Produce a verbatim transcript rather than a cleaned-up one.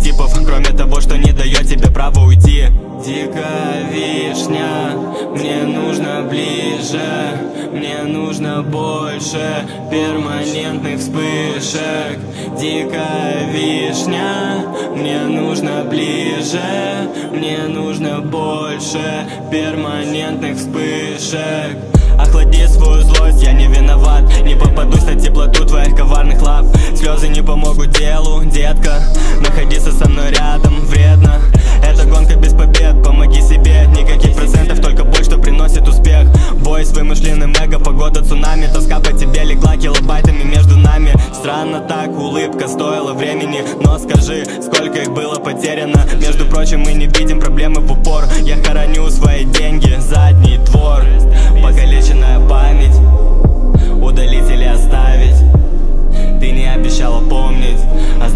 типов, кроме того, что не дает тебе право уйти. Дикая вишня, мне нужно ближе, мне нужно больше перманентных вспышек. Дикая вишня, мне нужно ближе, мне нужно больше перманентных вспышек. Охлади свою злость, я не виноват, не попадусь на теплоту твоих коварных лап. Слезы не помогут делу, детка, находиться со мной рядом вредно. Это гонка без побед, помоги себе. Никаких процентов, только боль, что приносит успех. Бой с вымышленным эго, погода цунами. Тоска по тебе легла килобайтами между нами. Странно так, улыбка стоила времени. Но скажи, сколько их было потеряно. Между прочим, мы не видим проблемы в упор. Я хороню свои деньги, задний двор. Покалеченная память, удалить или оставить. Ты не обещала помнить